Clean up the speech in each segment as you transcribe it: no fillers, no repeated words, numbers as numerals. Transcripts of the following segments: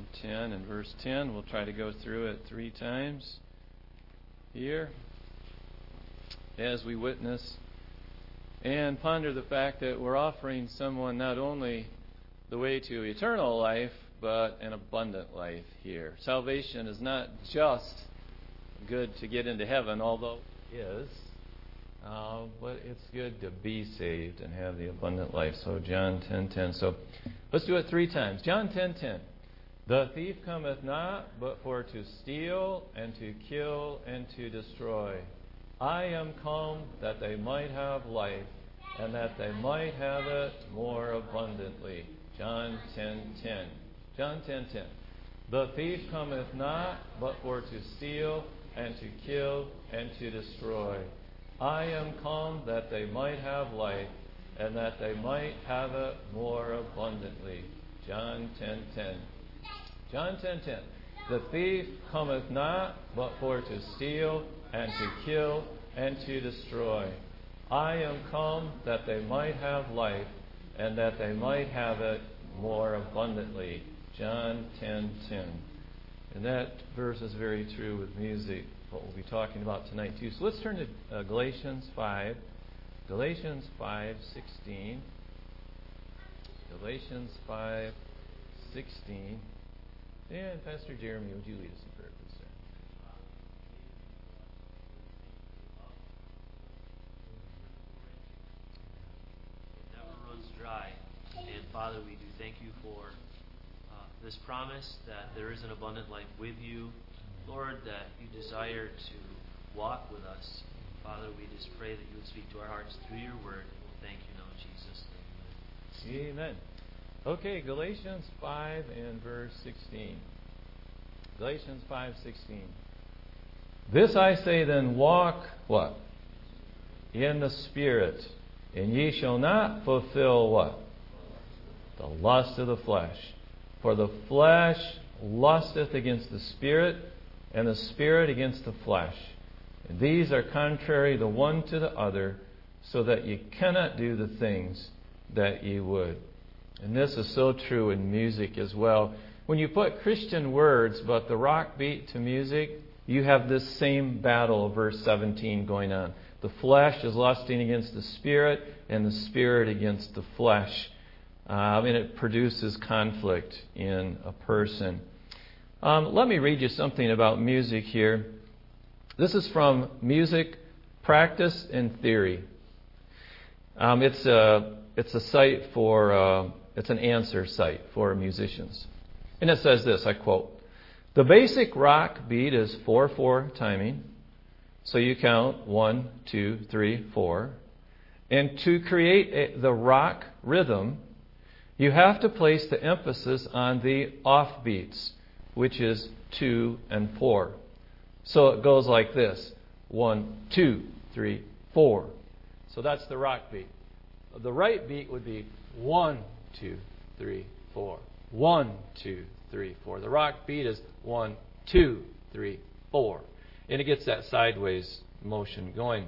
10 and verse 10. We'll try to go through it 3 times here as we witness and ponder the fact that we're offering someone not only the way to eternal life, but an abundant life here. Salvation is not just good to get into heaven, although it is, but it's good to be saved and have the abundant life. So John 10:10. So let's do it 3 times. John 10:10. The thief cometh not, but for to steal and to kill and to destroy. I am come that they might have life, and that they might have it more abundantly. John 10:10. John 10:10. The thief cometh not, but for to steal and to kill and to destroy. I am come that they might have life, and that they might have it more abundantly. John 10:10. John 10:10. The thief cometh not, but for to steal and to kill and to destroy. I am come that they might have life, and that they might have it more abundantly. John 10:10. And that verse is very true with music, what we'll be talking about tonight too. So let's turn to Galatians 5. Galatians 5:16. Galatians 5:16. And Pastor Jeremy, would you lead us in prayer, please, sir? It never runs dry. And Father, we do thank you for this promise that there is an abundant life with you. Lord, that you desire to walk with us. Father, we just pray that you would speak to our hearts through your word. And we'll thank you now in Jesus' name. Amen. Okay, Galatians 5 and verse 16. Galatians 5:16. This I say then, walk, what? In the Spirit, and ye shall not fulfill what? The lust of the flesh. For the flesh lusteth against the Spirit, and the Spirit against the flesh. And these are contrary the one to the other, so that ye cannot do the things that ye would. And this is so true in music as well. When you put Christian words but the rock beat to music, you have this same battle of verse 17 going on. The flesh is lusting against the Spirit, and the Spirit against the flesh. And it produces conflict in a person. Let me read you something about music here. This is from Music, Practice, and Theory. It's a site for, it's an answer site for musicians. And it says this, I quote, "The basic rock beat is 4/4 timing. So you count 1, 2, 3, 4. And to create the rock rhythm, you have to place the emphasis on the offbeats, which is 2 and 4. So it goes like this, 1, 2, 3, 4. So that's the rock beat. The right beat would be 1, 2, 3, 4. 1, 2, 3, 4. The rock beat is 1, 2, 3, 4. And it gets that sideways motion going.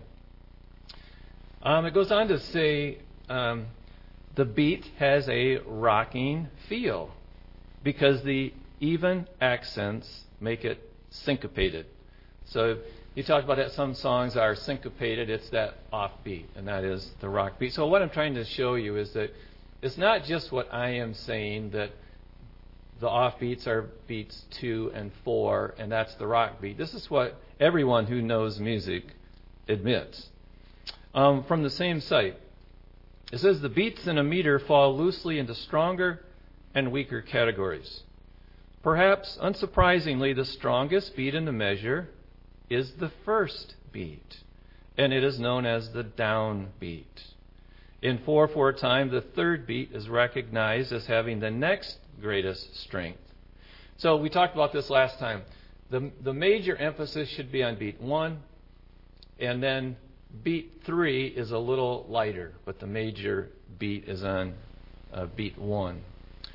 It goes on to say the beat has a rocking feel because the even accents make it syncopated. So you talk about that some songs are syncopated, it's that offbeat, and that is the rock beat. So what I'm trying to show you is that it's not just what I am saying, that the offbeats are beats 2 and 4, and that's the rock beat. This is what everyone who knows music admits. From the same site, it says the beats in a meter fall loosely into stronger and weaker categories. Perhaps unsurprisingly, the strongest beat in the measure is the first beat, and it is known as the downbeat. In 4/4 time, the third beat is recognized as having the next greatest strength. So we talked about this last time. The major emphasis should be on beat 1, and then beat 3 is a little lighter, but the major beat is on beat 1.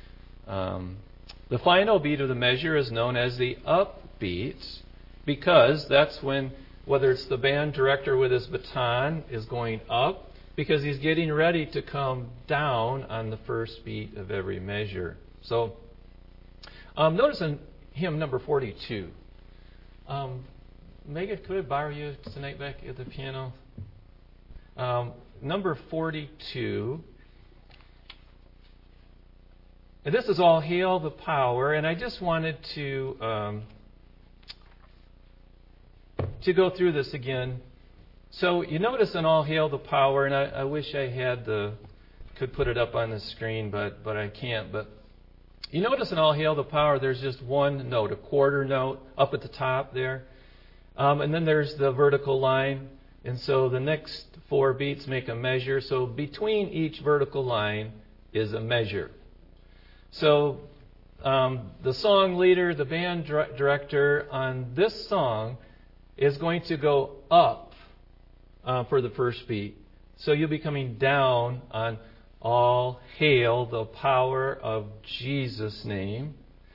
The final beat of the measure is known as the upbeat, because that's when, whether it's the band director with his baton is going up, because he's getting ready to come down on the first beat of every measure. So Notice in hymn number 42. Megan, could I borrow you tonight back at the piano? Number 42. And this is All Hail the Power, and I just wanted to go through this again. So you notice in All Hail the Power, and I wish I could put it up on the screen, but I can't. But you notice in All Hail the Power, there's just one note, a quarter note up at the top there. And then there's the vertical line. And so the next 4 beats make a measure. So between each vertical line is a measure. So the song leader, the band director on this song is going to go up for the first beat. So you'll be coming down on All Hail the Power of Jesus' name.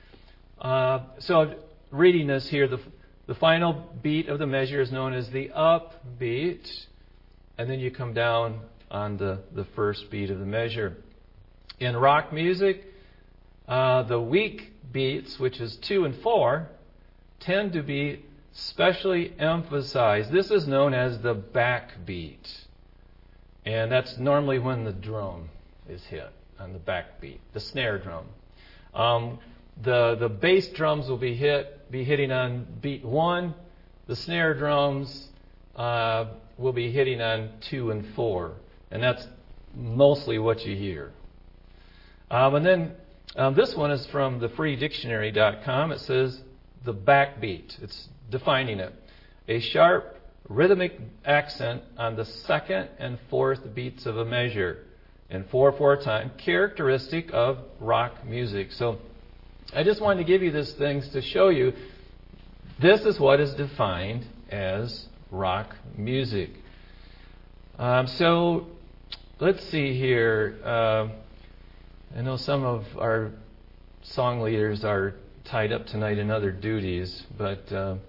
So reading this here, the final beat of the measure is known as the up beat, and then you come down on the first beat of the measure. In rock music, the weak beats, which is 2 and 4, tend to be specially emphasized. This is known as the backbeat, and that's normally when the drum is hit on the backbeat, the snare drum. The bass drums will be hitting on beat 1. The snare drums will be hitting on 2 and 4, and that's mostly what you hear. And then this one is from the freedictionary.com. It says the backbeat. It's defining it. A sharp rhythmic accent on the 2nd and 4th beats of a measure in 4/4 time, characteristic of rock music. So I just wanted to give you these things to show you this is what is defined as rock music. So let's see here. I know some of our song leaders are tied up tonight in other duties, but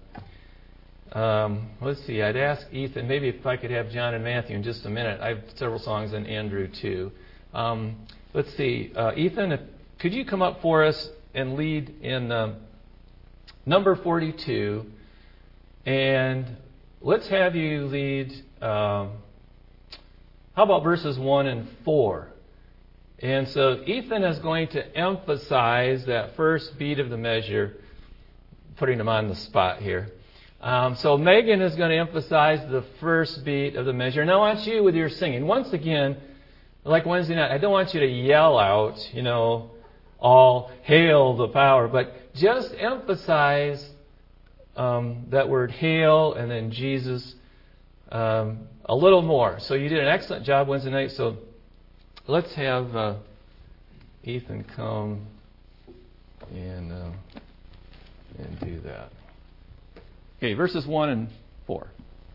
let's see. I'd ask Ethan, maybe if I could have John and Matthew in just a minute. I have several songs, and Andrew too. Let's see. Ethan, could you come up for us and lead in number 42? And let's have you lead, how about verses 1 and 4? And so Ethan is going to emphasize that first beat of the measure, putting him on the spot here. So Megan is going to emphasize the first beat of the measure. And I want you with your singing, once again, like Wednesday night, I don't want you to yell out, all hail the power, but just emphasize that word hail and then Jesus a little more. So you did an excellent job Wednesday night, so let's have Ethan come and do that. Okay, verses 1 and 4.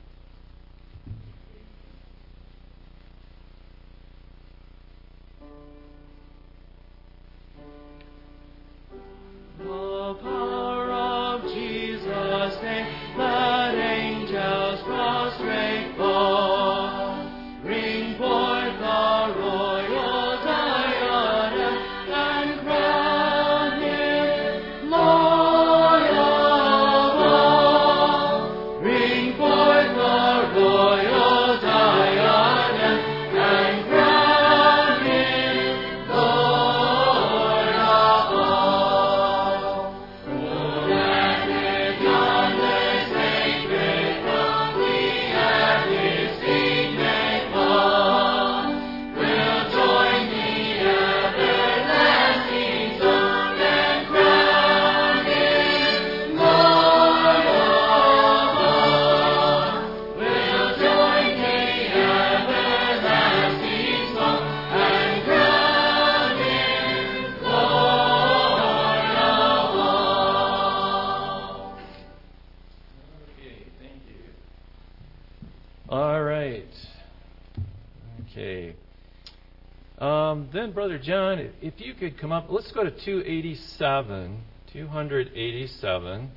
The power of Jesus' name, let angels prostrate fall. Bring forth the royal diadem and crown him Lord of all. Bring forth the royal diadem and crown him Lord of all. Let it yonder sacred throne we at his feet may fall. We'll join the everlasting song and crown him Lord of all. We'll join the everlasting song and crown him Lord of all. Okay, thank you. All right. Okay. Then, Brother John, if you could come up, let's go to 287. 287.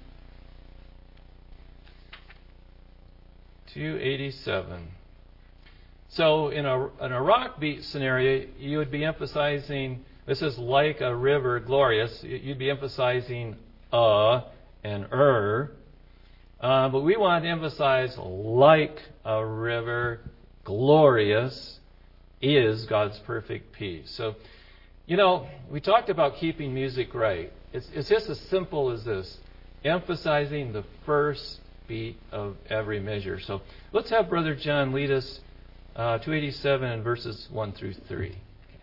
287. So in a rock beat scenario, you would be emphasizing This is like a river, glorious. You'd be emphasizing and but we want to emphasize like a river, glorious is God's perfect peace. So, we talked about keeping music right. It's just as simple as this, emphasizing the first beat of every measure. So let's have Brother John lead us 287 and verses 1 through 3.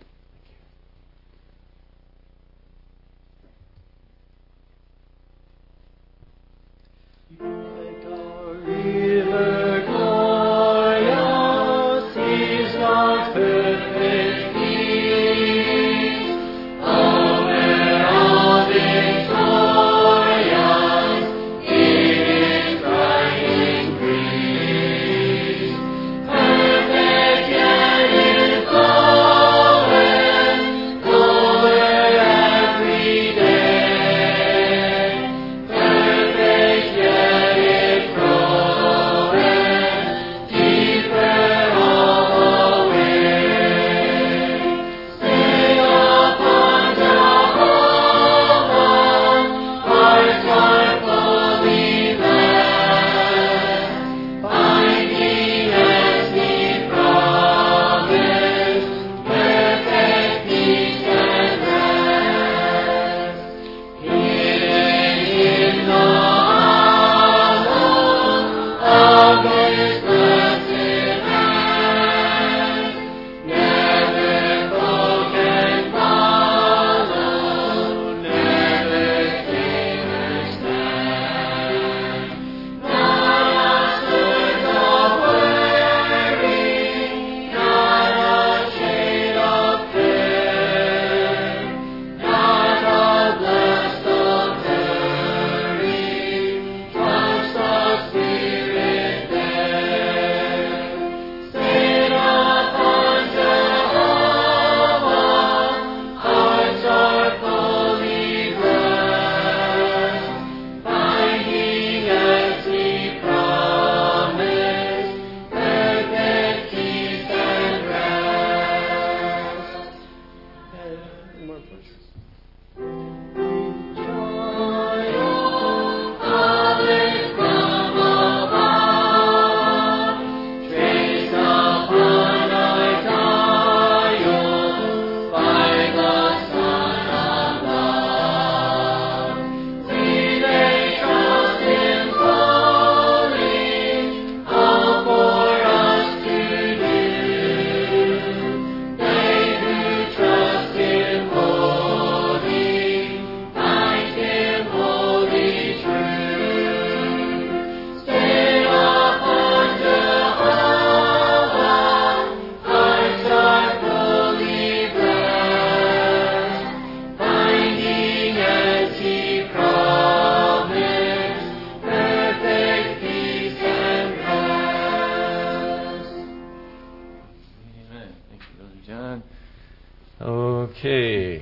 Okay.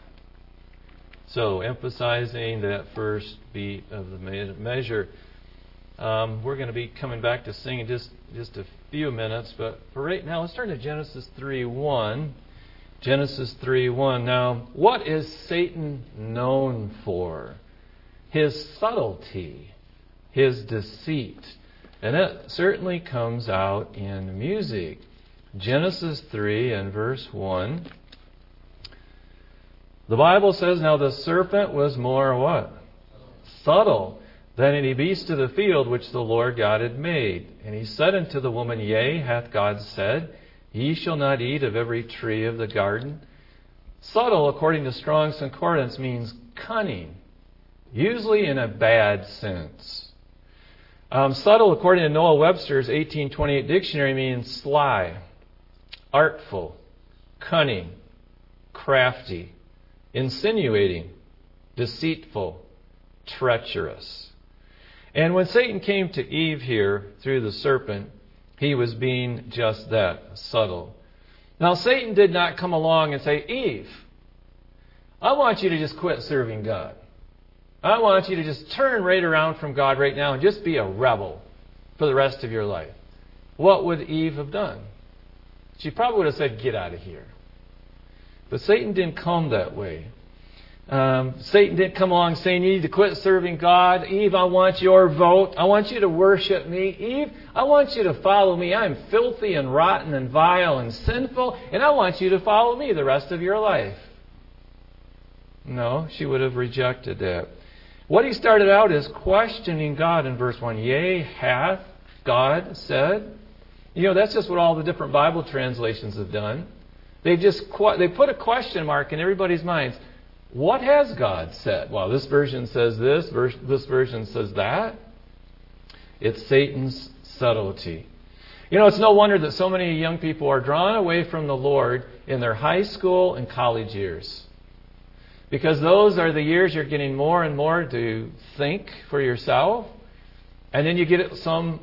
So, emphasizing that first beat of the measure. We're going to be coming back to sing in just a few minutes, but for right now, let's turn to Genesis 3:1. Genesis 3:1. Now, what is Satan known for? His subtlety, his deceit. And it certainly comes out in music. Genesis 3 and verse 1. The Bible says, now the serpent was more what? Subtle than any beast of the field which the Lord God had made. And he said unto the woman, Yea, hath God said, Ye shall not eat of every tree of the garden. Subtle, according to Strong's Concordance, means cunning, usually in a bad sense. Subtle, according to Noah Webster's 1828 dictionary, means sly, artful, cunning, crafty, insinuating, deceitful, treacherous. And when Satan came to Eve here through the serpent, he was being just that, subtle. Now, Satan did not come along and say, Eve, I want you to just quit serving God. I want you to just turn right around from God right now and just be a rebel for the rest of your life. What would Eve have done? She probably would have said, get out of here. But Satan didn't come that way. Satan didn't come along saying, you need to quit serving God. Eve, I want your vote. I want you to worship me. Eve, I want you to follow me. I'm filthy and rotten and vile and sinful, and I want you to follow me the rest of your life. No, she would have rejected that. What he started out is questioning God in verse 1. Yea, hath God said? That's just what all the different Bible translations have done. They put a question mark in everybody's minds. What has God said? Well, this version says this version says that. It's Satan's subtlety. It's no wonder that so many young people are drawn away from the Lord in their high school and college years. Because those are the years you're getting more and more to think for yourself. And then you get some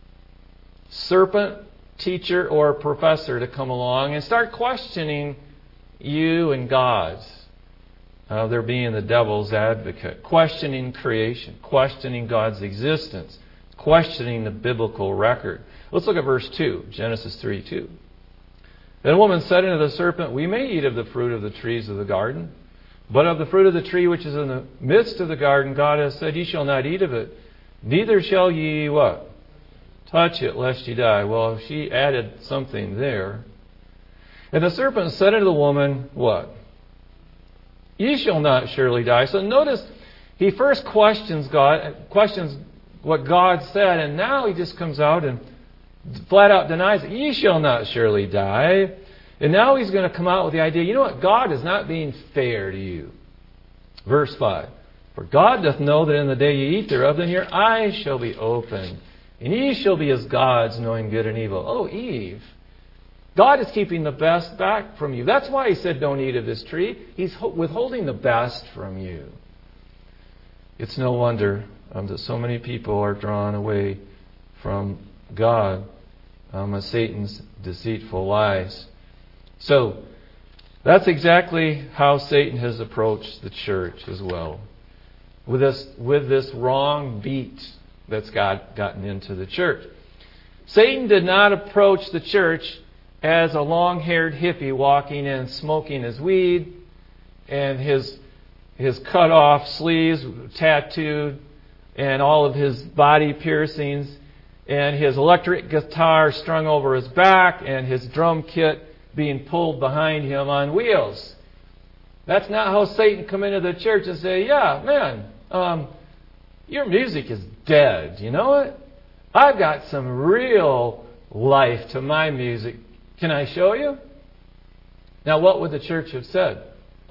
serpent teacher or professor to come along and start questioning you and God. They're being the devil's advocate, questioning creation, questioning God's existence, questioning the biblical record. Let's look at verse 2, Genesis 3:2. Then the woman said unto the serpent, we may eat of the fruit of the trees of the garden, but of the fruit of the tree which is in the midst of the garden, God has said, ye shall not eat of it, neither shall ye what? Touch it, lest ye die. Well, she added something there. And the serpent said unto the woman, what? Ye shall not surely die. So notice, he first questions what God said, and now he just comes out and flat out denies it. Ye shall not surely die. And now he's going to come out with the idea, God is not being fair to you. Verse 5. For God doth know that in the day ye eat thereof, then your eyes shall be opened, and ye shall be as gods, knowing good and evil. Oh, Eve, God is keeping the best back from you. That's why he said don't eat of this tree. He's withholding the best from you. It's no wonder that so many people are drawn away from God as Satan's deceitful lies. So, that's exactly how Satan has approached the church as well. With this wrong beat that's gotten into the church. Satan did not approach the church as a long-haired hippie walking in smoking his weed and his cut-off sleeves tattooed and all of his body piercings and his electric guitar strung over his back and his drum kit being pulled behind him on wheels. That's not how Satan come into the church and say, yeah, man, your music is dead. You know what? I've got some real life to my music. Can I show you? Now, what would the church have said?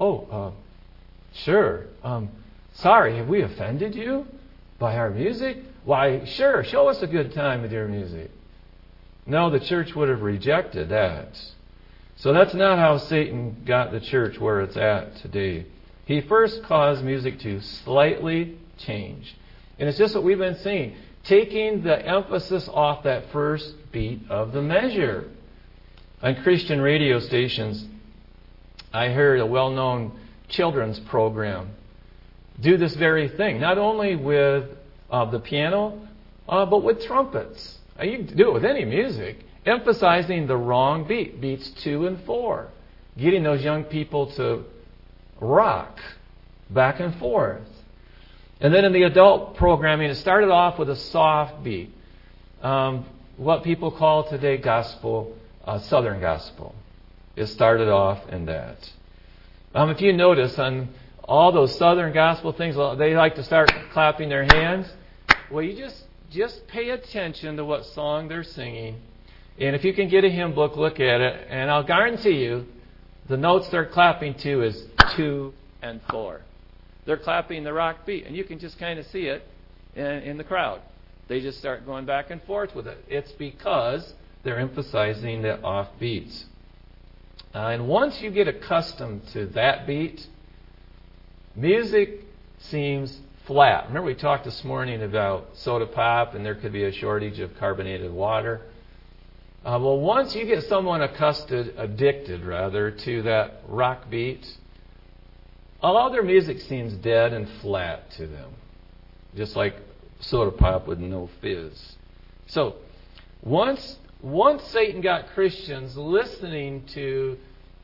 Sure. Sorry, have we offended you by our music? Why, sure, show us a good time with your music. No, the church would have rejected that. So that's not how Satan got the church where it's at today. He first caused music to slightly change. And it's just what we've been seeing. Taking the emphasis off that first beat of the measure. On Christian radio stations, I heard a well-known children's program do this very thing. Not only with the piano, but with trumpets. You can do it with any music. Emphasizing the wrong beat, beats 2 and 4. Getting those young people to rock back and forth. And then in the adult programming, it started off with a soft beat. What people call today gospel, Southern gospel. It started off in that. If you notice on all those Southern gospel things, they like to start clapping their hands. Well, you just pay attention to what song they're singing. And if you can get a hymn book, look at it. And I'll guarantee you, the notes they're clapping to is 2 and 4. They're clapping the rock beat. And you can just kind of see it in the crowd. They just start going back and forth with it. It's because they're emphasizing the off beats. And once you get accustomed to that beat, music seems flat. Remember we talked this morning about soda pop and there could be a shortage of carbonated water. Well, once you get someone addicted to that rock beat, all other music seems dead and flat to them. Just like soda pop with no fizz. So, once Satan got Christians listening to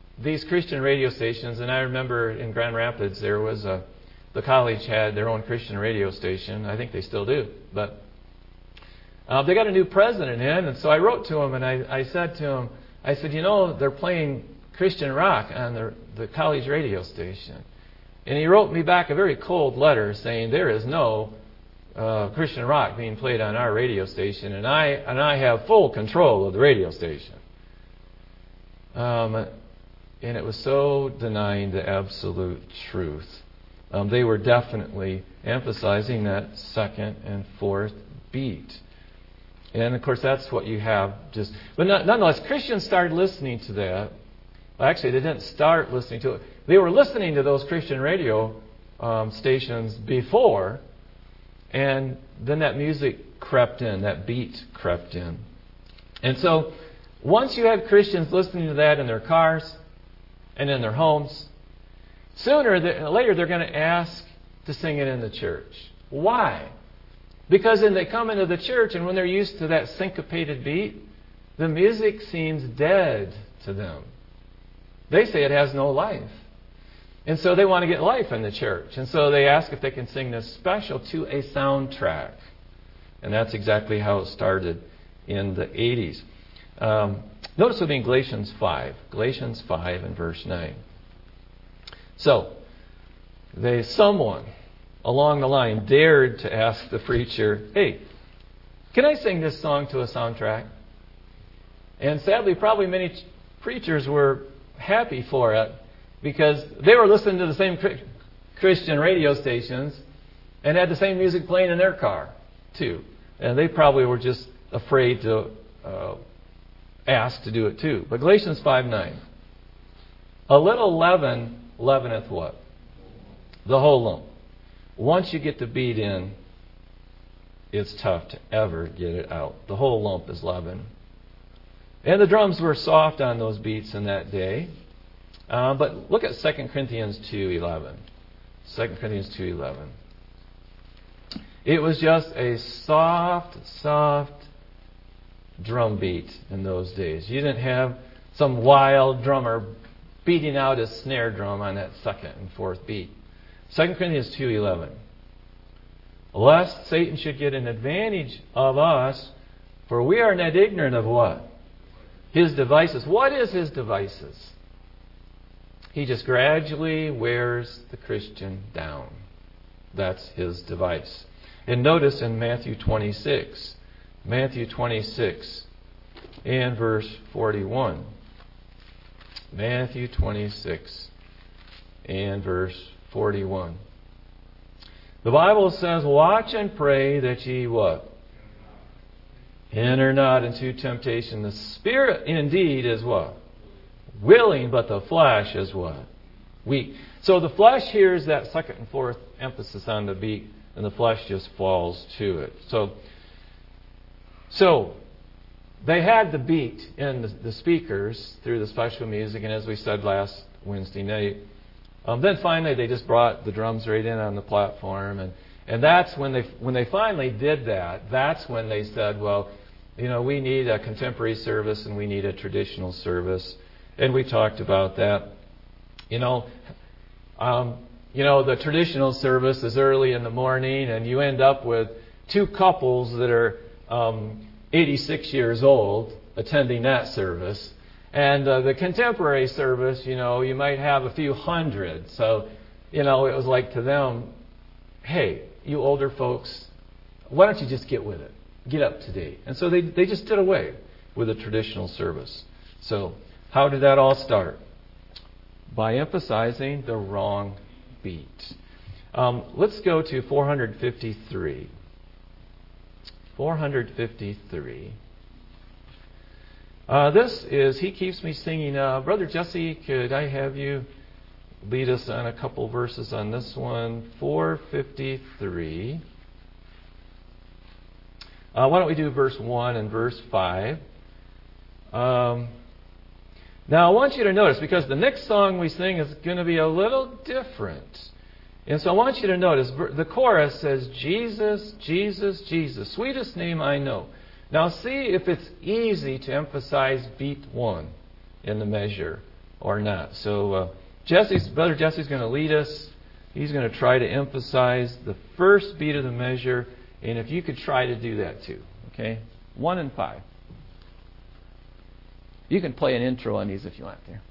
these Christian radio stations, and I remember in Grand Rapids there was the college had their own Christian radio station. I think they still do. But they got a new president in, and so I wrote to him and I said to him, I said, they're playing Christian rock on the college radio station. And he wrote me back a very cold letter saying there is no Christian rock being played on our radio station, and I have full control of the radio station. And it was so denying the absolute truth. They were definitely emphasizing that second and fourth beat. And of course that's what you have but nonetheless, Christians started listening to that. Well, actually, they didn't start listening to it. They were listening to those Christian radio stations before, and then that music crept in, that beat crept in. And so once you have Christians listening to that in their cars and in their homes, sooner or later they're going to ask to sing it in the church. Why? Because then they come into the church, and when they're used to that syncopated beat, the music seems dead to them. They say it has no life. And so they want to get life in the church. And so they ask if they can sing this special to a soundtrack. And that's exactly how it started in the 80s. Notice with me in Galatians 5. Galatians 5 and verse 9. So, someone along the line dared to ask the preacher, hey, can I sing this song to a soundtrack? And sadly, probably many preachers were happy for it because they were listening to the same Christian radio stations and had the same music playing in their car, too. And they probably were just afraid to ask to do it, too. But Galatians 5:9. A little leaven leaveneth what? The whole lump. Once you get the beat in, it's tough to ever get it out. The whole lump is leaven. And the drums were soft on those beats in that day. But look at 2 Corinthians 2:11. 2 Corinthians 2:11. It was just a soft drum beat in those days. You didn't have some wild drummer beating out his snare drum on that second and fourth beat. 2 Corinthians 2:11. Lest Satan should get an advantage of us, for we are not ignorant of what? His devices. What is his devices? He just gradually wears the Christian down. That's his device. And notice in Matthew 26. Matthew 26 and verse 41. Matthew 26 and verse 41. The Bible says, watch and pray that ye what? Enter not into temptation. The spirit indeed is what? Willing, but the flesh is what? Weak. So the flesh hears that second and fourth emphasis on the beat, and the flesh just falls to it. So they had the beat in the speakers through the special music, and as we said last Wednesday night, then finally they just brought the drums right in on the platform, and that's when they finally did that. That's when they said, well, we need a contemporary service and we need a traditional service, and we talked about that. The traditional service is early in the morning, and you end up with two couples that are 86 years old attending that service. And the contemporary service, you might have a few hundred. So, it was like to them, hey, you older folks, why don't you just get with it? Get up to date. And so they just did away with the traditional service. So how did that all start? By emphasizing the wrong beat. Let's go to 453. 453. This is He Keeps Me Singing. Brother Jesse, could I have you lead us on a couple verses on this one? 453. Why don't we do verse 1 and verse 5? Now I want you to notice, because the next song we sing is going to be a little different. And so I want you to notice, the chorus says, Jesus, Jesus, Jesus, sweetest name I know. Now see if it's easy to emphasize beat 1 in the measure. or not. So Brother Jesse's going to lead us. He's going to try to emphasize the first beat of the measure, and if you could try to do that too. Okay? 1 and 5. You can play an intro on these if you want there.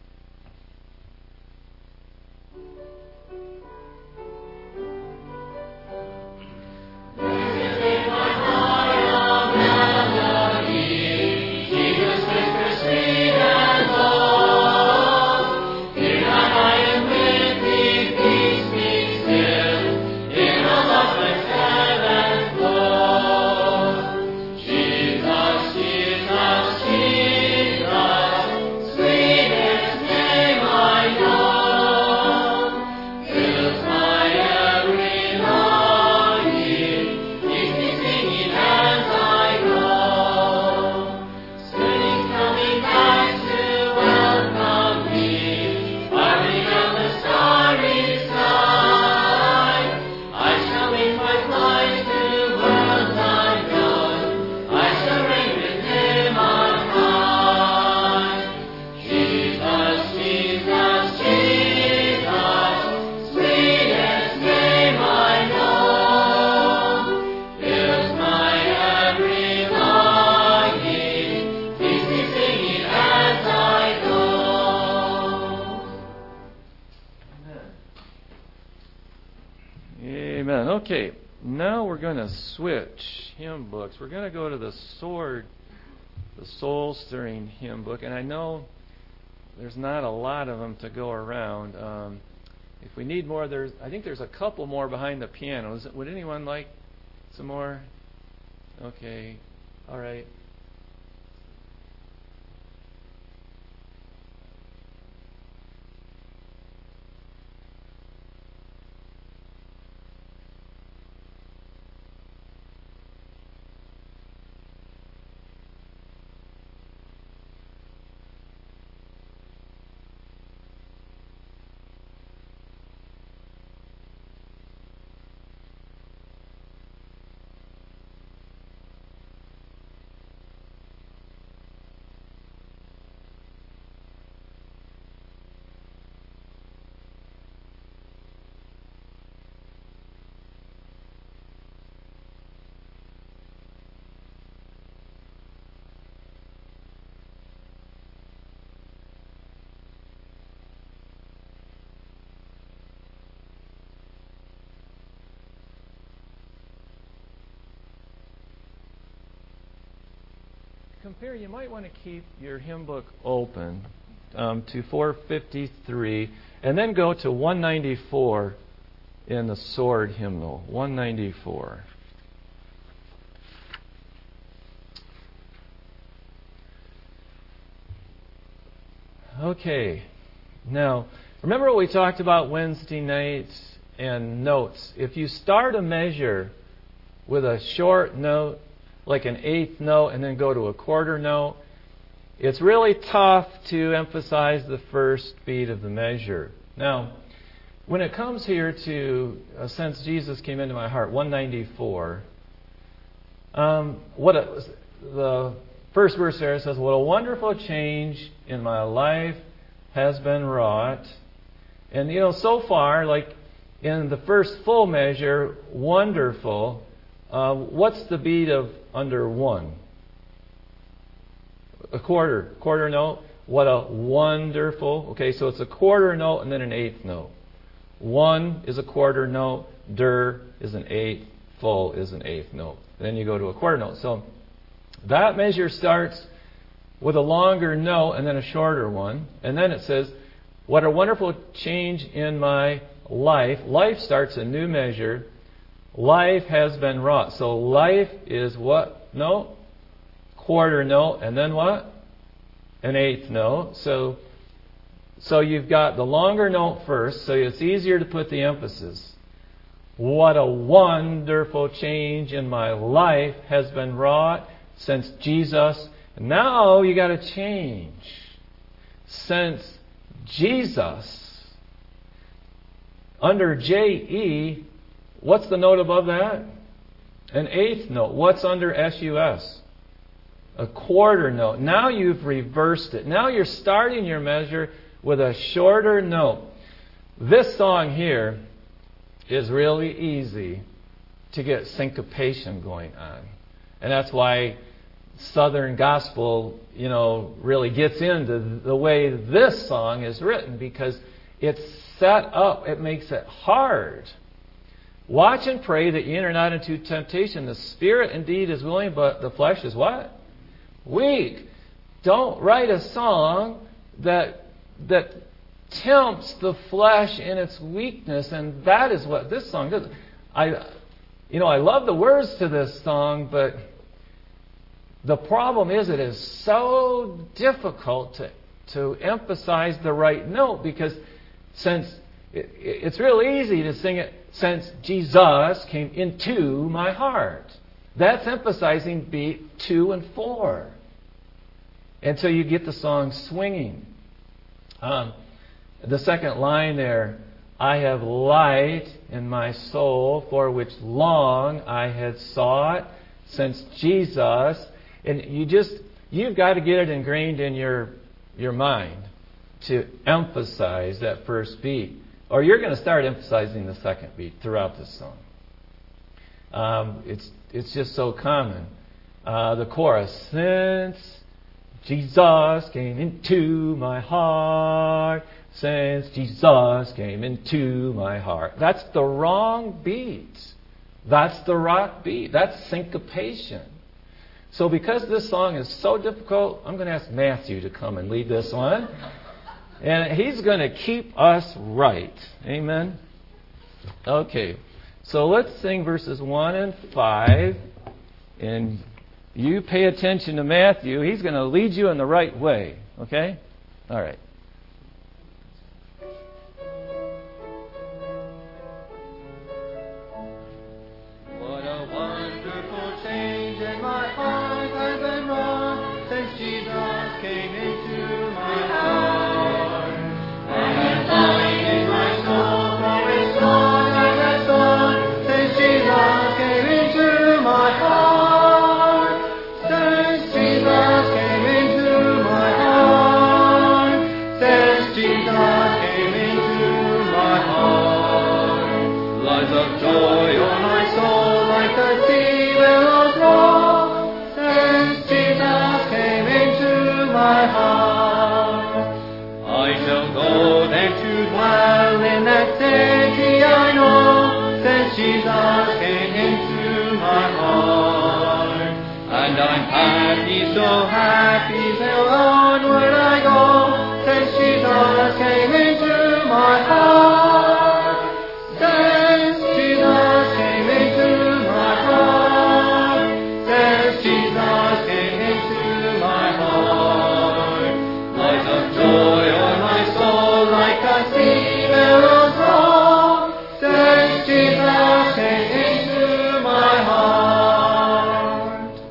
Okay, now we're going to switch hymn books. We're going to go to the Soul Stirring hymn book, and I know there's not a lot of them to go around. If we need more, I think there's a couple more behind the pianos. Would anyone like some more? Okay, all right. Compare, you might want to keep your hymn book open to 453 and then go to 194 in the Sword hymnal. 194. Okay. Now, remember what we talked about Wednesday nights and notes. If you start a measure with a short note, like an eighth note, and then go to a quarter note, it's really tough to emphasize the first beat of the measure. Now, when it comes here to Since Jesus Came Into My Heart, 194, the first verse there says, "What a wonderful change in my life has been wrought." And so far, like in the first full measure, wonderful, what's the beat of under 1? A quarter note. What a wonderful. Okay, so it's a quarter note and then an eighth note. 1 is a quarter note. Der is an eighth. Full is an eighth note. Then you go to a quarter note. So that measure starts with a longer note and then a shorter one. And then it says, what a wonderful change in my life. Life starts a new measure. Life has been wrought. So life is what note? Quarter note. And then what? An eighth note. So you've got the longer note first, so it's easier to put the emphasis. What a wonderful change in my life has been wrought since Jesus. Now you got to change. Since Jesus. Under J-E, what's the note above that? An eighth note. What's under S-U-S? A quarter note. Now you've reversed it. Now you're starting your measure with a shorter note. This song here is really easy to get syncopation going on. And that's why Southern gospel, really gets into the way this song is written, because it's set up, it makes it hard. Watch and pray that you enter not into temptation. The spirit indeed is willing, but the flesh is what? Weak. Don't write a song that tempts the flesh in its weakness, and that is what this song does. I love the words to this song, but the problem is it is so difficult to emphasize the right note, because since it's real easy to sing it, since Jesus came into my heart. That's emphasizing beat 2 and 4 until you get the song swinging. The second line there, I have light in my soul, for which long I had sought, since Jesus. And you've got to get it ingrained in your mind to emphasize that first beat, or you're going to start emphasizing the second beat throughout this song. It's just so common. The chorus, since Jesus came into my heart, since Jesus came into my heart. That's the wrong beat. That's the rock beat. That's syncopation. So because this song is so difficult, I'm going to ask Matthew to come and lead this one. And he's going to keep us right. Amen? Okay. So let's sing verses 1 and 5. And you pay attention to Matthew. He's going to lead you in the right way. Okay? All right. What a wonderful change in my heart has been wrought since Jesus came into my heart. I have light in my soul, for His song I have sung since Jesus came into my heart. Since Jesus came into my heart. Since Jesus came into my heart. Lights of joy on my soul like the sea billows roll. Since Jesus came into my heart. I shall go then to dwell in that city I know, since Jesus came into my heart. And I'm happy, so happy, till onward I go, since Jesus came into my heart. Since Jesus came into my heart. Since Jesus came into my heart. Light of joy on my soul like a sea billows roll. Since Jesus came into my heart.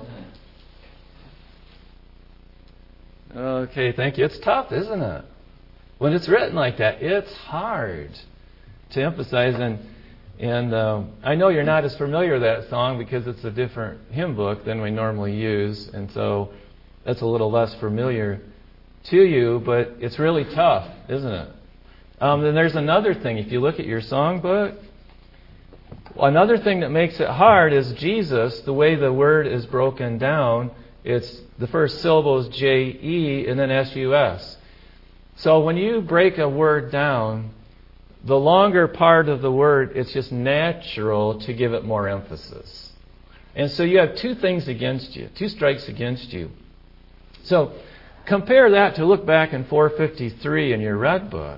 Okay, thank you. It's tough, isn't it? When it's written like that, it's hard to emphasize. And I know you're not as familiar with that song because it's a different hymn book than we normally use, and so that's a little less familiar to you, but it's really tough, isn't it? Then there's another thing. If you look at your songbook, another thing that makes it hard is Jesus, the way the word is broken down. It's the first syllable is J-E and then S-U-S. So when you break a word down, the longer part of the word, it's just natural to give it more emphasis. And so you have two things against you, two strikes against you. So compare that to look back in 453 in your red book.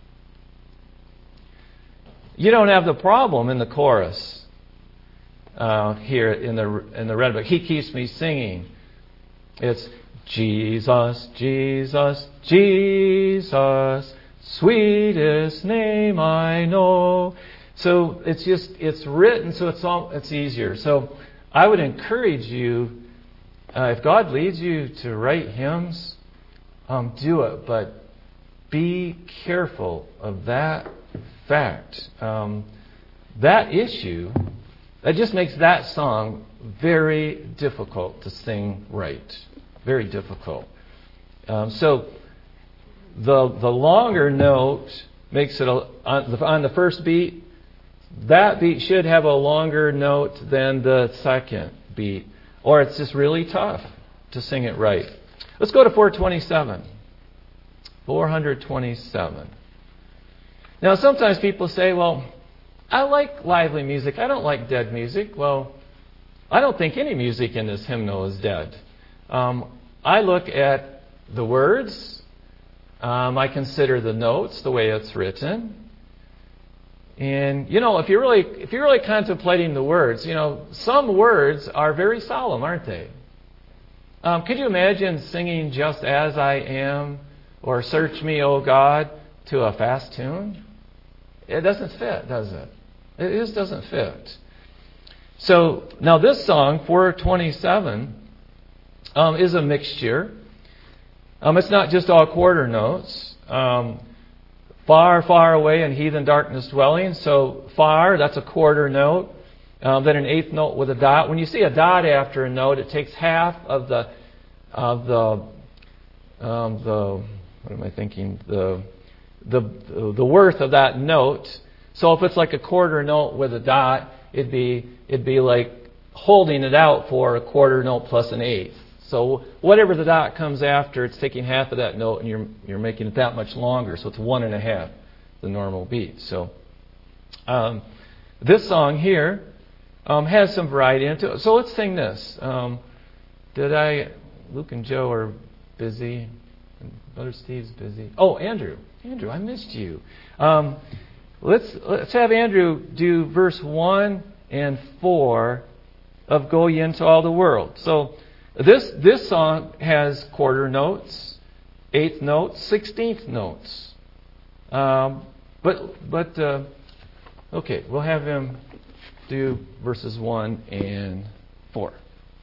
You don't have the problem in the chorus here in the red book. He keeps me singing. It's Jesus, Jesus, Jesus, sweetest name I know. So it's written so it's easier. So I would encourage you, if God leads you to write hymns, do it. But be careful of that fact. That issue, that just makes that song very difficult to sing right. Very difficult. So the longer note makes it on the first beat. That beat should have a longer note than the second beat, or it's just really tough to sing it right. Let's go to 427. 427. Now, sometimes people say, well, I like lively music. I don't like dead music. Well, I don't think any music in this hymnal is dead. I look at the words. I consider the notes, the way it's written. And, if you're really contemplating the words, some words are very solemn, aren't they? Could you imagine singing Just As I Am or Search Me, O God to a fast tune? It doesn't fit, does it? It just doesn't fit. So, now this song, 427, is a mixture. It's not just all quarter notes. Far, far away in heathen darkness dwelling. So far, that's a quarter note. Then an eighth note with a dot. When you see a dot after a note, it takes half of the what am I thinking? The worth of that note. So if it's like a quarter note with a dot, it'd be like holding it out for a quarter note plus an eighth. So whatever the dot comes after, it's taking half of that note, and you're making it that much longer. So it's 1.5 the normal beat. So this song here has some variety into it. So let's sing this. Luke and Joe are busy. And Brother Steve's busy. Oh, Andrew, I missed you. Let's have Andrew do verse 1 and 4 of Go Ye Into All the World. So this song has quarter notes, eighth notes, 16th notes. Okay, we'll have him do verses 1 and 4.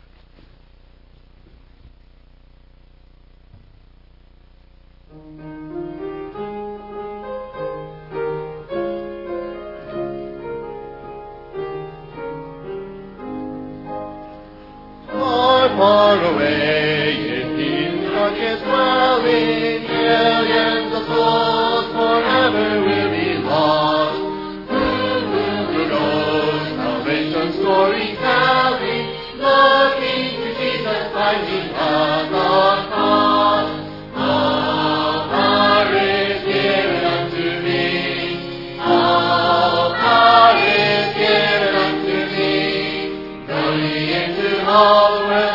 Far away in heathen darkness dwelling, millions of souls forever will be lost. Who knows salvation's story telling, looking to Jesus, finding at the cross. All power is given unto me. All power is given unto me. Go ye into all the world.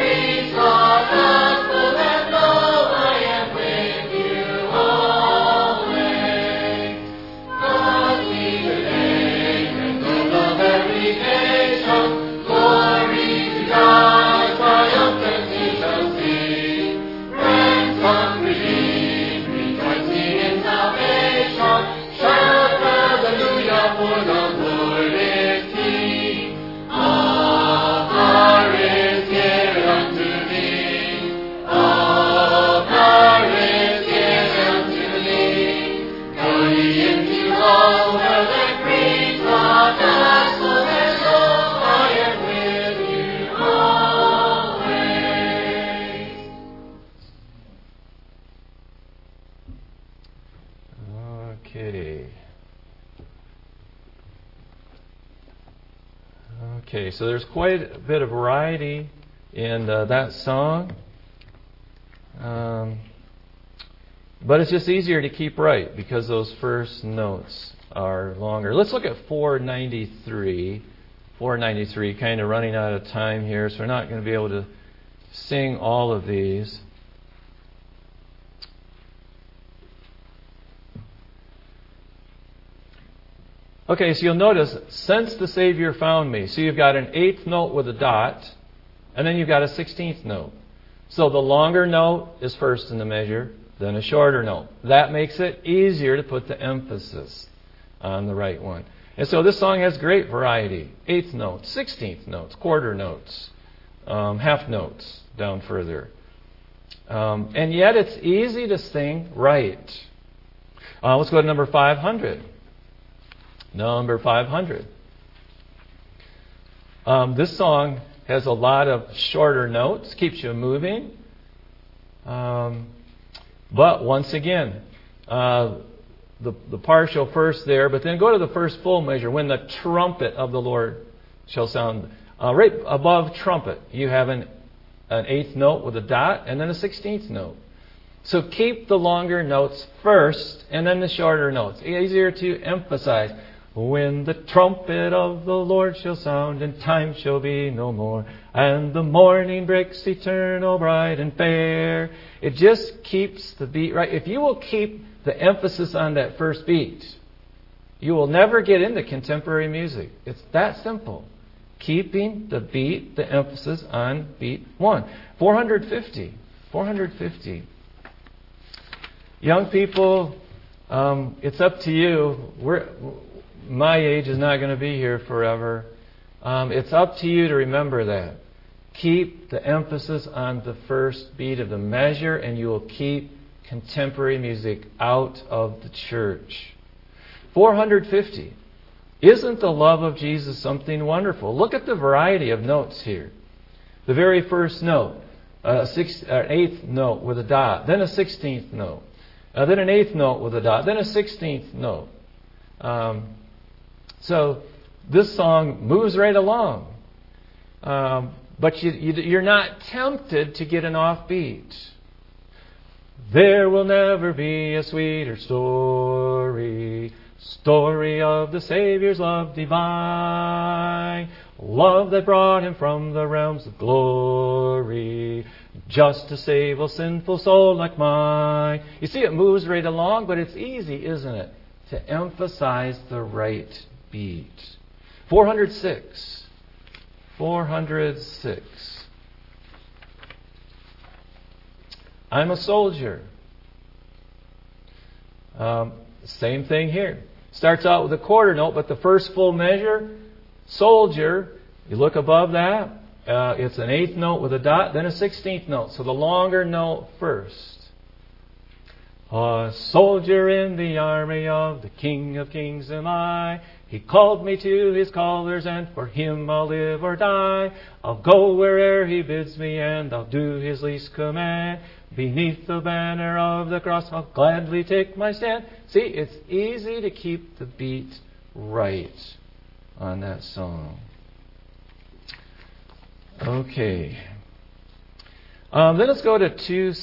Okay, so there's quite a bit of variety in that song. But it's just easier to keep right because those first notes are longer. Let's look at 493. 493, kind of running out of time here, so we're not going to be able to sing all of these. Okay, so you'll notice, since the Savior found me. So you've got an eighth note with a dot, and then you've got a 16th note. So the longer note is first in the measure, then a shorter note. That makes it easier to put the emphasis on the right one. And so this song has great variety. Eighth notes, 16th notes, quarter notes, half notes down further. And yet it's easy to sing right. Let's go to number 500. Number 500. This song has a lot of shorter notes, keeps you moving. But But once again, the partial first there, but then go to the first full measure. When the trumpet of the Lord shall sound. Right above trumpet, you have an eighth note with a dot and then a 16th note. So keep the longer notes first and then the shorter notes. Easier to emphasize. When the trumpet of the Lord shall sound and time shall be no more, and the morning breaks eternal, bright and fair. It just keeps the beat right. If you will keep the emphasis on that first beat, you will never get into contemporary music. It's that simple. Keeping the beat, the emphasis on beat 1. 450. 450. Young people, it's up to you. My age is not going to be here forever. It's up to you to remember that. Keep the emphasis on the first beat of the measure, and you will keep contemporary music out of the church. 450. Isn't the love of Jesus something wonderful? Look at the variety of notes here. The very first note, an eighth note with a dot, then a 16th note, then an eighth note with a dot, then a 16th note. So this song moves right along. But you're not tempted to get an offbeat. There will never be a sweeter story of the Savior's love divine, love that brought Him from the realms of glory, just to save a sinful soul like mine. You see, it moves right along, but it's easy, isn't it, to emphasize the right beat. 406. 406. I'm a soldier. Same thing here. Starts out with a quarter note, but the first full measure, soldier, you look above that, it's an eighth note with a dot, then a 16th note. So the longer note first. A soldier in the army of the King of Kings am I. He called me to His callers, and for Him I'll live or die. I'll go where'er He bids me, and I'll do His least command. Beneath the banner of the cross, I'll gladly take my stand. See, it's easy to keep the beat right on that song. Okay. Then let's go to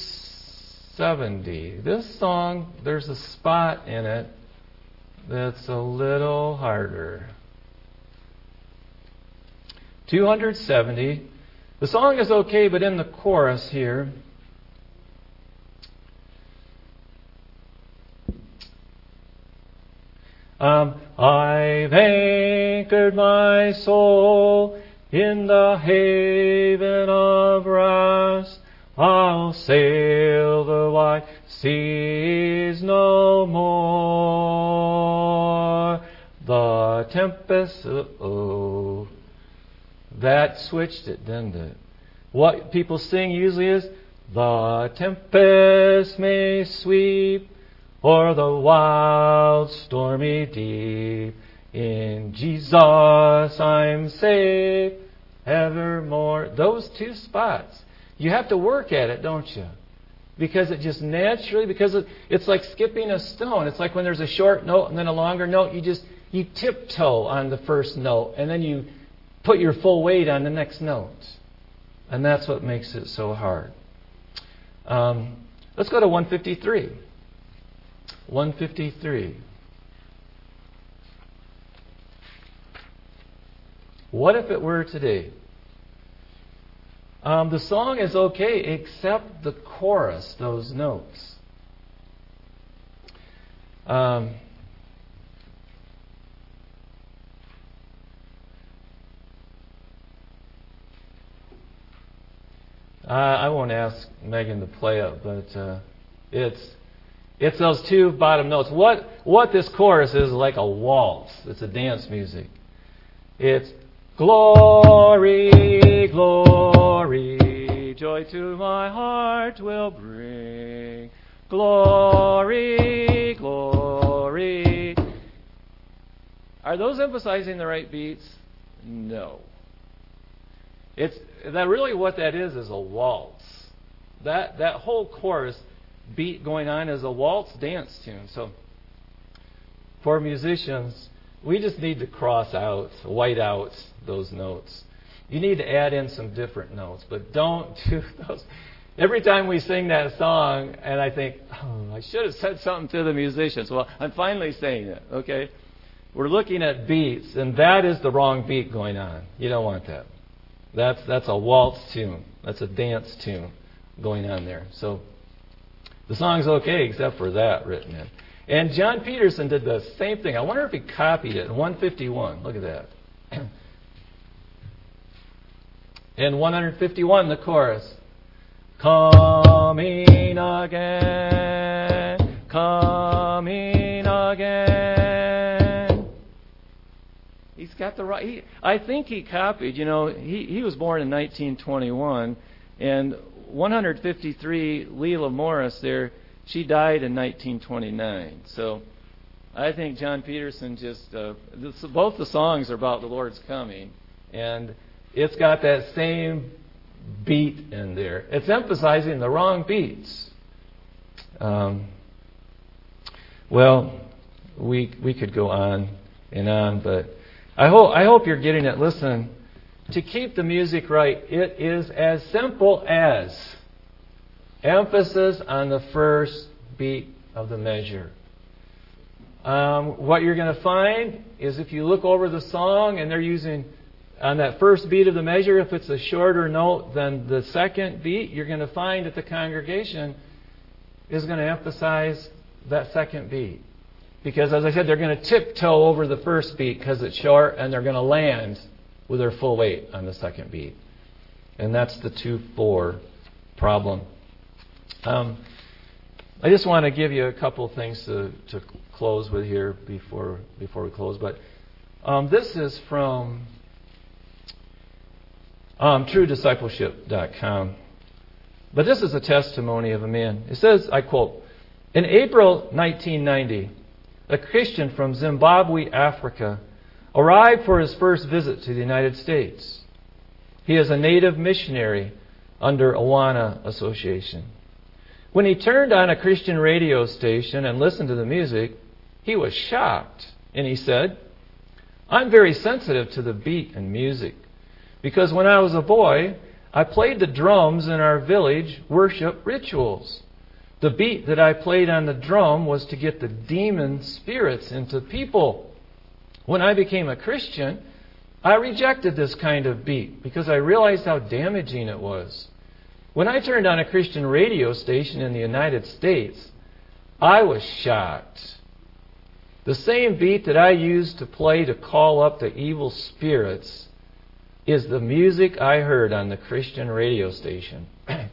270. This song, there's a spot in it that's a little harder. 270. The song is okay, but in the chorus here, I've anchored my soul in the haven of rest. I'll sail the wide seas no more. The tempest, that switched it, didn't it? What people sing usually is, the tempest may sweep o'er the wild stormy deep. In Jesus I'm safe evermore. Those two spots. You have to work at it, don't you? Because it just naturally, it's like skipping a stone. It's like when there's a short note and then a longer note, you tiptoe on the first note and then you put your full weight on the next note. And that's what makes it so hard. Let's go to 153. 153. What if it were today? The song is okay except the chorus, those notes. I won't ask Megan to play it, but it's those two bottom notes. What this chorus is like a waltz. It's a dance music. It's glory, glory, joy to my heart will bring. Glory, glory. Are those emphasizing the right beats? No. It's that really what that is a waltz. That whole chorus beat going on is a waltz dance tune. So for musicians, we just need to white out those notes. You need to add in some different notes, but don't do those. Every time we sing that song, and I think, I should have said something to the musicians. Well, I'm finally saying it, okay? We're looking at beats, and that is the wrong beat going on. You don't want that. That's a waltz tune. That's a dance tune going on there. So the song's okay except for that written in. And John Peterson did the same thing. I wonder if he copied it in 151. Look at that. In 151, the chorus. Coming again, coming again. He's got the right. I think he copied. You know, he was born in 1921, and 153 Leela Morris there. She died in 1929. So I think John Peterson both the songs are about the Lord's coming, and it's got that same beat in there. It's emphasizing the wrong beats. Well, we could go on and on, but I hope you're getting it. Listen, to keep the music right, it is as simple as emphasis on the first beat of the measure. What you're going to find is if you look over the song and they're using on that first beat of the measure, if it's a shorter note than the second beat, you're going to find that the congregation is going to emphasize that second beat. Because, as I said, they're going to tiptoe over the first beat because it's short, and they're going to land with their full weight on the second beat. And that's the 2/4 problem. I just want to give you a couple things to close with here before we close. But this is from TrueDiscipleship.com. But this is a testimony of a man. It says, I quote, "In April 1990, a Christian from Zimbabwe, Africa, arrived for his first visit to the United States. He is a native missionary under Awana Association. When he turned on a Christian radio station and listened to the music, he was shocked. And he said, 'I'm very sensitive to the beat and music, because when I was a boy, I played the drums in our village worship rituals. The beat that I played on the drum was to get the demon spirits into people. When I became a Christian, I rejected this kind of beat because I realized how damaging it was. When I turned on a Christian radio station in the United States, I was shocked. The same beat that I used to play to call up the evil spirits is the music I heard on the Christian radio station.'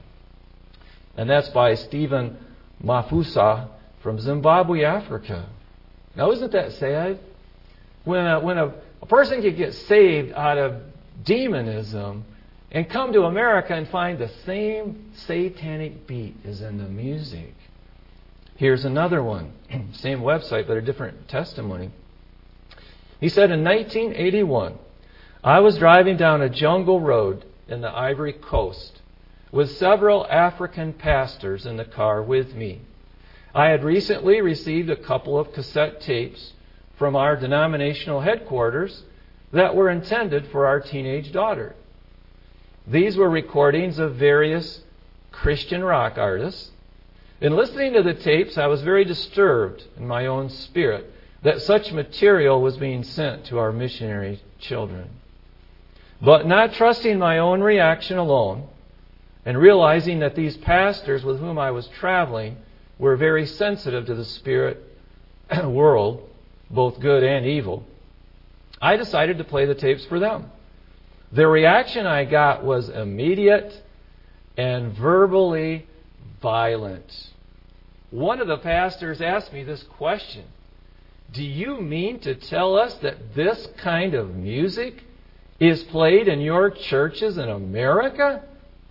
And that's by Stephen Mafusa from Zimbabwe, Africa. Now, isn't that sad? When a person can get saved out of demonism and come to America and find the same satanic beat is in the music. Here's another one. Same website, but a different testimony. He said, in 1981, I was driving down a jungle road in the Ivory Coast with several African pastors in the car with me. I had recently received a couple of cassette tapes from our denominational headquarters that were intended for our teenage daughter. These were recordings of various Christian rock artists. In listening to the tapes, I was very disturbed in my own spirit that such material was being sent to our missionary children. But not trusting my own reaction alone, and realizing that these pastors with whom I was traveling were very sensitive to the spirit world, both good and evil, I decided to play the tapes for them. The reaction I got was immediate and verbally violent. One of the pastors asked me this question: "Do you mean to tell us that this kind of music is played in your churches in America?"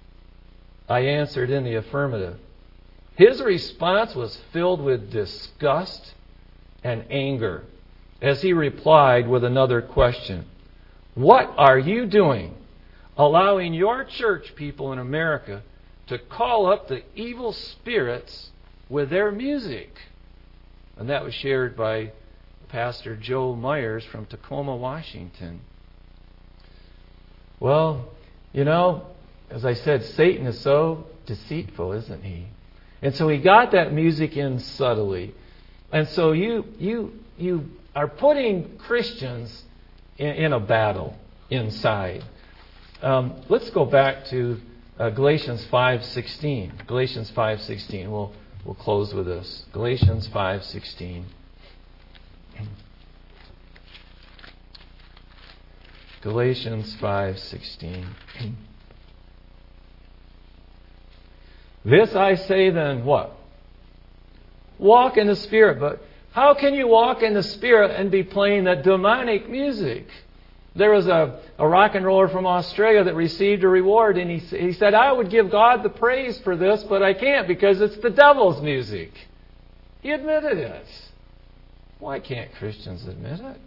I answered in the affirmative. His response was filled with disgust and anger as he replied with another question. "What are you doing, allowing your church people in America to call up the evil spirits with their music. And that was shared by Pastor Joe Myers from Tacoma, Washington. Well, as I said, Satan is so deceitful, isn't he? And so he got that music in subtly. And so you are putting Christians in a battle inside. Let's go back to Galatians 5:16. Galatians 5:16. We'll close with this. Galatians 5:16. Galatians 5:16. This I say then, what? Walk in the Spirit. But how can you walk in the Spirit and be playing that demonic music? There was a rock and roller from Australia that received a reward, and he said, I would give God the praise for this, but I can't because it's the devil's music. He admitted it. Why can't Christians admit it?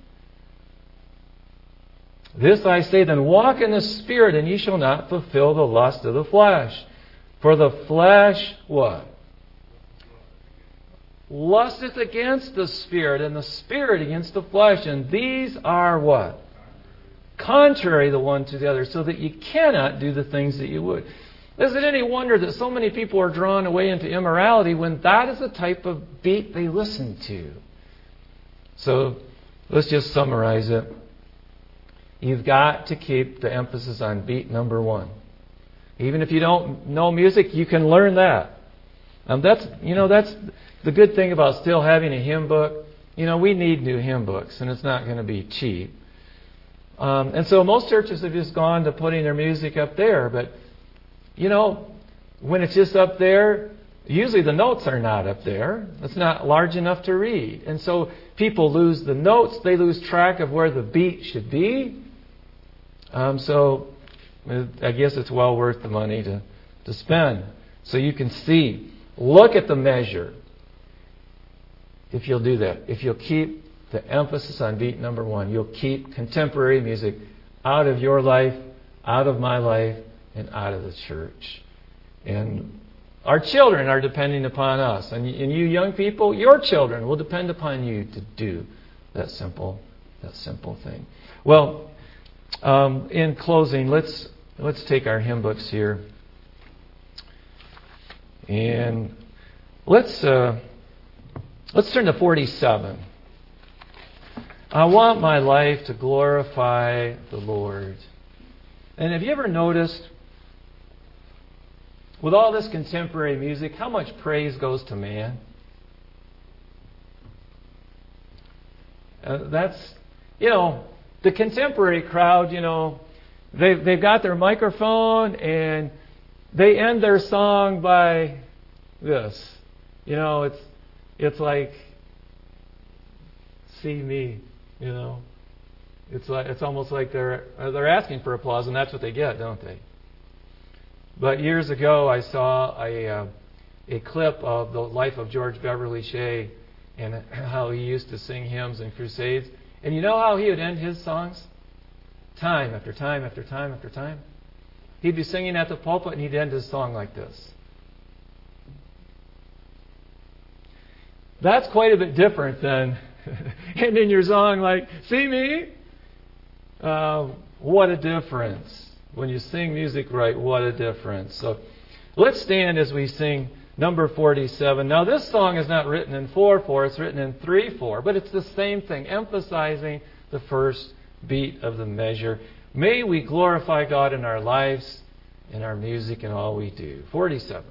This I say then, walk in the Spirit, and ye shall not fulfill the lust of the flesh. For the flesh, what? Lusteth against the Spirit, and the Spirit against the flesh. And these are what? Contrary the one to the other, so that you cannot do the things that you would. Is it any wonder that so many people are drawn away into immorality when that is the type of beat they listen to? So, let's just summarize it. You've got to keep the emphasis on beat number one. Even if you don't know music, you can learn that. That's the good thing about still having a hymn book. We need new hymn books, and it's not going to be cheap. And so most churches have just gone to putting their music up there. But, when it's just up there, usually the notes are not up there. It's not large enough to read. And so people lose the notes. They lose track of where the beat should be. So I guess it's well worth the money to spend. So you can see. Look at the measure. If you'll do that. If you'll keep the emphasis on beat number one, you'll keep contemporary music out of your life, out of my life, and out of the church. And our children are depending upon us. And you young people, your children will depend upon you to do that simple thing. Well, in closing, let's take our hymn books here. And let's turn to 47. I want my life to glorify the Lord. And have you ever noticed, with all this contemporary music, how much praise goes to man? That's, the contemporary crowd, they've got their microphone and they end their song by this. It's like, see me. It's almost like they're asking for applause, and that's what they get, don't they? But years ago, I saw a clip of the life of George Beverly Shea and how he used to sing hymns and crusades. And you know how he would end his songs? Time after time after time after time. He'd be singing at the pulpit, and he'd end his song like this. That's quite a bit different than ending your song like, see me? What a difference. When you sing music right, what a difference. So let's stand as we sing number 47. Now this song is not written in 4/4, it's written in 3/4, but it's the same thing, emphasizing the first beat of the measure. May we glorify God in our lives, in our music, and all we do. 47.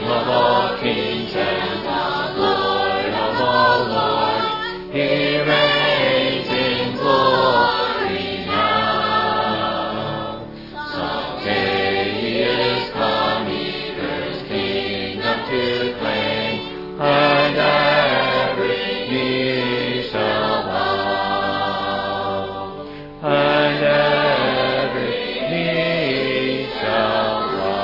of all kings and the Lord of all lords. He reigns in glory now. Someday he is coming, His kingdom to claim, and every knee shall bow, and every knee shall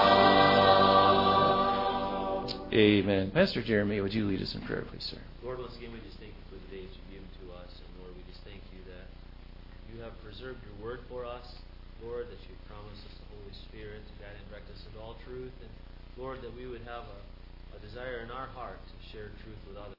bow. Amen. Pastor Jeremy, would you lead us in prayer, please, sir? Lord, once again, we just thank you for the day that you've given to us. And Lord, we just thank you that you have preserved your word for us. Lord, that you've promised us the Holy Spirit to guide and direct us into all truth. And Lord, that we would have a desire in our heart to share truth with others.